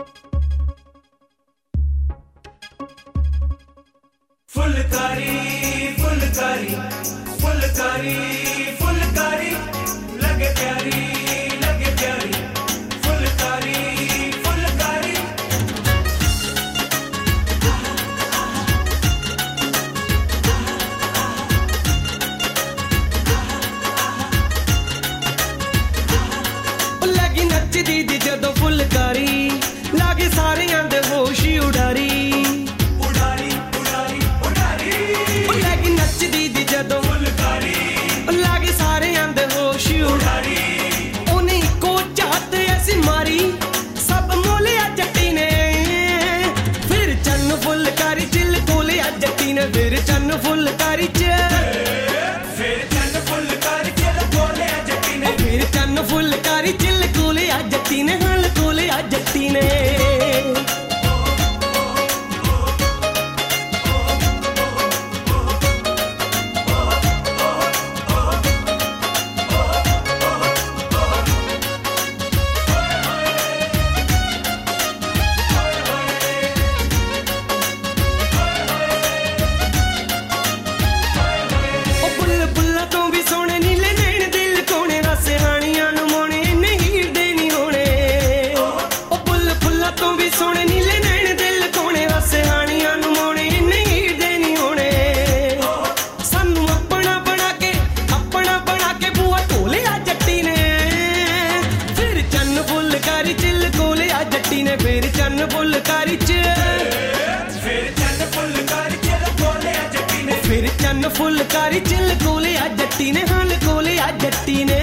फुलकारी फुलकारी फुलकारी फुलकारी लगे प्यारी फुलकारी फुलकारी लगी नचदी दी जदों फुलकारी लागे सारियां दे होश उडारी उडारी उडारी उडारी लगी नचदी दी जदों फुलकारी लागे सारियां दे होश उडारी उन्हें को चाहत ऐसी मारी सब मोलिया जट्टी ने फिर चन्न फुलकारी चिल कोलिया जट्टी ने फिर चन्न फुलकारी फिर चन्न फुलकारी चिल कोलिया जट्टी ने फिर चन्न फुलकारी चिल कोलिया जट्टी ने हल कोलिया जट्टी ने फिर चन्न फुलकारी फिर चन्न फुलकारी चिल कोलिया जट्टी ने हल कोलिया जट्टी ने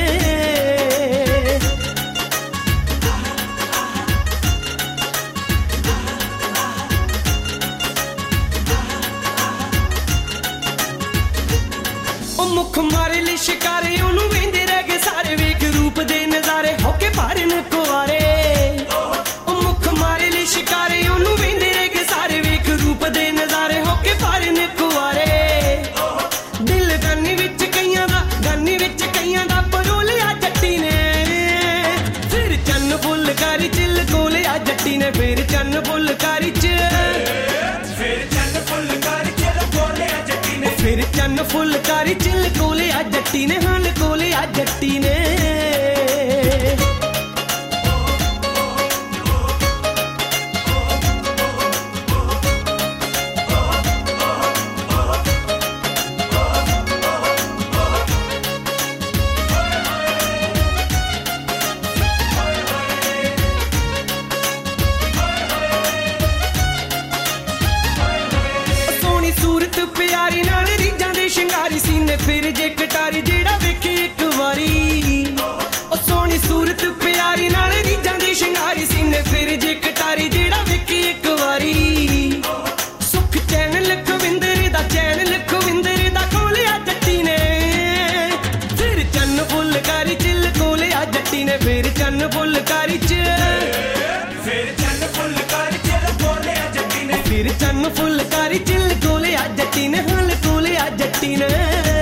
मुख मारे ली शिकारे ओनू वेंदे रह गए सारे वेख रूप दे नजारे होके पारन कुआरे मुख मारे ली शिकारे ओनू वेंदे रह गए सारे वेख रूप दे नजारे होके पारन कुआरे दिल गानी विच कईयां दा परोलिया जट्टी ने फिर चन्न फुलकारी चिल कोलिया जट्टी ने फिर चन्न फुलकारी फिर चन्न फुलकारी चिल कोलिया जट्टी ने फिर चन्न फुलकारी चिल कोलिया जट्टी ने हल कोलिया जट्टी ने सोनी सूरत प्यारी नाल रीझां दे शिंगारी सीने फिर जे कटारी जेड़ा वेखे एक वारी ओ सोनी सूरत प्यारी नाल रीझां दे शिंगारी सीने फिर जे कटारी जेड़ा वेखे एक वारी सुख चैन लखविंदर दा कोलिया जट्टी ने फिर चन्न फुलकारी चिल कोलिया जट्टी ने फिर चन्न फुलकारी फिर चन्न फुलकारी चिल कोलिया जट्टी ने फिर चन्न फुलकारी चिल कोलिया जट्टी ने हल कोलिया जट्टी ने